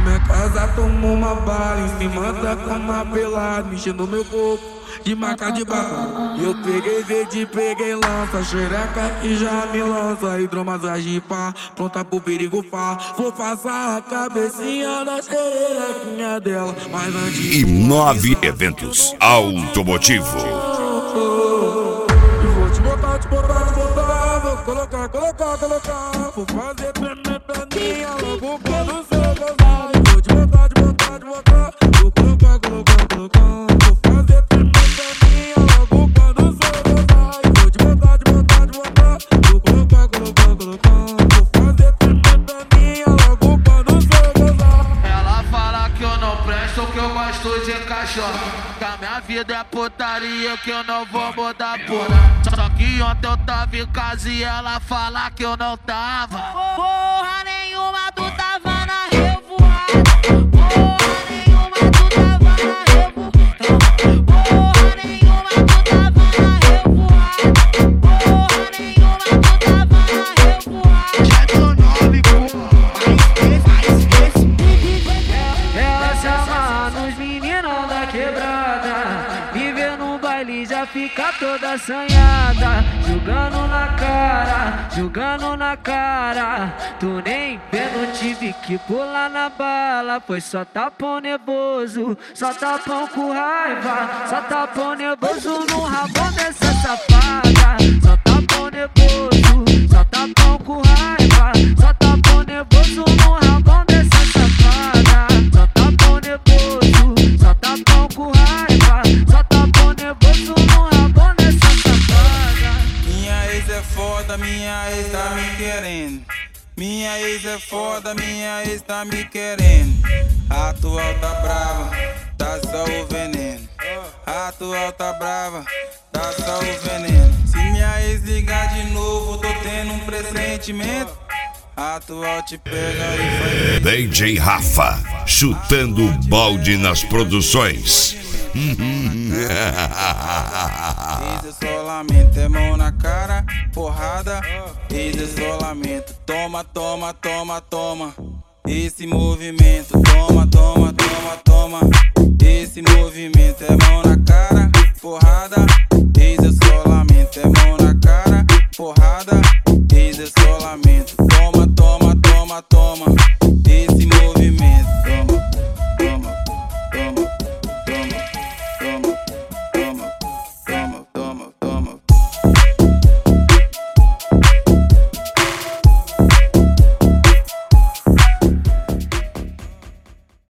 minha casa tomou uma bala em cima da cama pelada, mexendo meu corpo de maca de barro. Eu peguei verde, peguei lança, xereca e já me lança. Hidromassagem pá, pronta pro perigo pá. Vou passar a cabecinha na xerequinha dela, mas antes e 9 eventos automotivo. Vou te botar, vou colocar. Vou fazer tremer perninha logo quando cê gozar. Vou te botar, vou colocar. Vou fazer tremer perninha logo quando cê gozar. Vou te botar, vou colocar. Vou fazer tremer perninha logo quando cê gozar. Ela fala que eu não presto, que eu gosto de cachorro. Que a minha vida é putaria, que eu não vou mudar porra. Só que ontem eu tava em casa e ela fala que eu não tava. Porra nenhuma, tu tava na revoada. Porra nenhuma, tu tava na revoada. Porra nenhuma, tu tava na revoada. Porra nenhuma, tu tava na revoada. Já tô 9, mais esse. Ela se amarra nos meninos da quebrada. Viver no baile já fica toda assanhada. Jogando na cara. Tu nem vendo, tive que pular na bala. Pois só tapão nervoso, só tapão com raiva. Só tapão nervoso no rabão dessa safada. Só tapão nervoso, só tapão com raiva. Só tapão nervoso no rabão dessa safada. Só tapão nervoso, só tapão com raiva. Só tapão nervoso no rabão dessa safada. Minha ex é foda, minha ex tá me querendo. Minha ex é foda, minha ex tá me querendo. A atual tá brava, tá só o veneno. A atual tá brava, tá só o veneno. Se minha ex ligar de novo, tô tendo um pressentimento. A atual te pega e faz DJ Rafa, chutando balde nas produções. Ex-isolamento, é mão na cara, porrada. Ex-isolamento, toma. Esse movimento, toma. Esse movimento é mão na cara, porrada.